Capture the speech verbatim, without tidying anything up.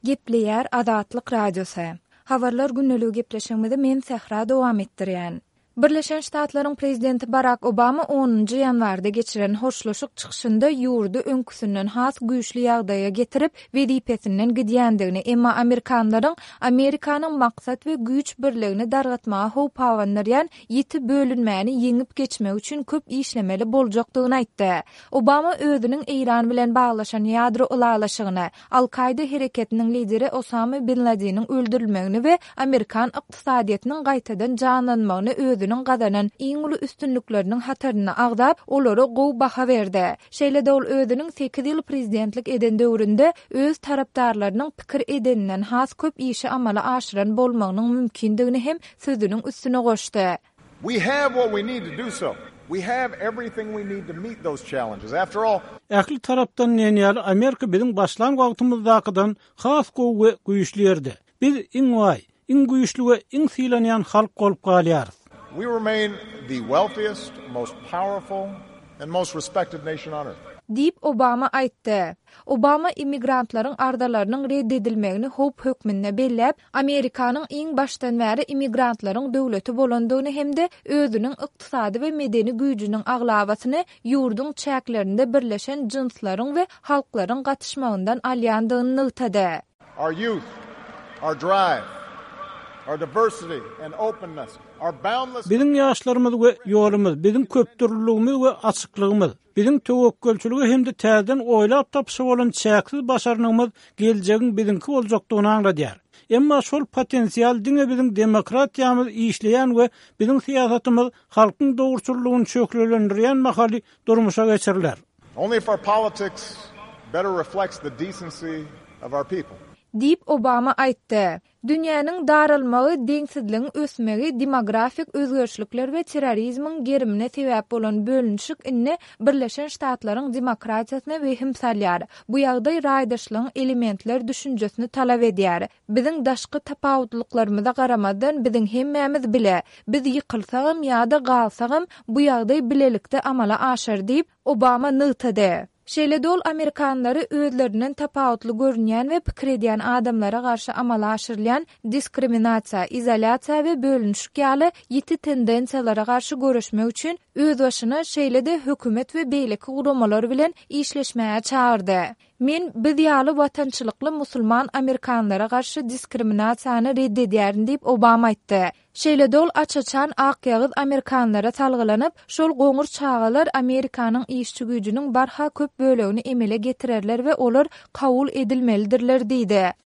Gepleýär Azatlyk Radiosu. Habarlar günneligi gepleşigimizde men Sehra dowam etdirýän. Birleşen Ştatlaryň prezidenti Barack Obama onuncu ýanwarda geçiren hoşlaşyk çykyşynda ýurdu öňküsünden has güýçli ýagdaýa getirip wedipesinden gidýändigini, emma Amerikanlaryň Amerikanyň maksat we güýç birligini dargatmaga howp hawanlaryan ýeti bölünmäni ýeňip geçmek üçin köp işlemeli boljakdygyny aýtdy. Obama özüniň Iran bilen baglaşan ýadro ulalaşygyny, Al-Qaida hereketiniň lideri Osama bin Laden'in öldürilmegini we Amerikan ykdysadyýatynyň gaýtadan janlanmagyny özüniň gadanan iň uly üstünlikleriniň hataryny agdap, olary gowy baha berdi. Şeýle-de ol özüniň sekiz ýyl prezidentlik eden döwründe öz tarapdarlarynyň pikir edeninden has köp işi amala aşyran bolmagynyň mümkindigini hem sözüniň üstüne goşdy. We have what we need to do so. We have everything we need to meet those challenges. After all, ähli tarapdan näňäli Amerika biziň başlan wagtymyzdakydan has gowy we güýçlüýärdi. Biz iň way, iň güýçlü we iň sylanýan halk bolup galýarys. we remain the wealthiest, most powerful, and most respected nation on earth. Dip Obama aýtdy. Obama immigrantlaryň ardalarynyň reddedilmegini howp hökmünde belläp, Amerikanyň iň başdan bäri immigrantlaryň döwleti bolandygyny hemde özüniň ykdysady we medeni güýjüniň aglawasyny ýurdun çäklerinde birleşen jynslaryň we halklaryň gatışmagyndan alýandygyny nygtady. Our youth, our drive, our diversity and openness, our boundless... Bizim ýaşlarymyz we ýolumyz, bizim köpdürlüligimiz we açyklygymyz, bizim töwekkülçüligi hem de täzeden oýlap tapşy bolan çäksiz başarnymyz geljegiň bizinki boljakdygyny aňladýar. Emma şol potensial diňe bizim demokratiýamyz işleýän we bizim siýasatymyz halkyň dogurçylygyny çöklendirýän mahaly durmuşa geçirilýär. Only if our politics better reflects the decency of our people. Dip Obama aýtdy. Dünýäniň daralmagy, deňsizligiň ösmegi, demografik özgörçlikler we terrorizmiň gerimine sebäp bolan bölünşik inne Birleşen Ştatlaryň demokratiýasyna wehim salýar. Bu ýagdaý raýdaşlygyň elementler düşünjesini talap edýär. Biziň daşky tapawutlyklarymyza garamadan biziň hemmämiz bile, biz ýykylsagym ýa-da galsagym bu ýagdaý bilelikde amala aşar diýip Obama nygtady. Şeýle dol Amerikanlary özlerinden tapawutly görünýän we pikir edýän adamlara garşy amala aşyrylýan diskriminasiýa, izolasiýa we bölünşik ýaly ýeti tendensiýalara garşy görüşmek üçin öz başyna şeýle-de hökümet we beýleki guramalar bilen işleşmäge çağırdy. Men biz ýaly watançylykly musulman Amerikanlara garşy diskriminasiýany reddedýärin diýip Obama aýtdy. Şeýle dol açaçan ak ýagyz Amerikanlara talgylanyp, şol goňur çağalar Amerikanyň işçi güýjüniň barha köp bölegini emele getirerler we olar kabul edilmelidirler diýdi.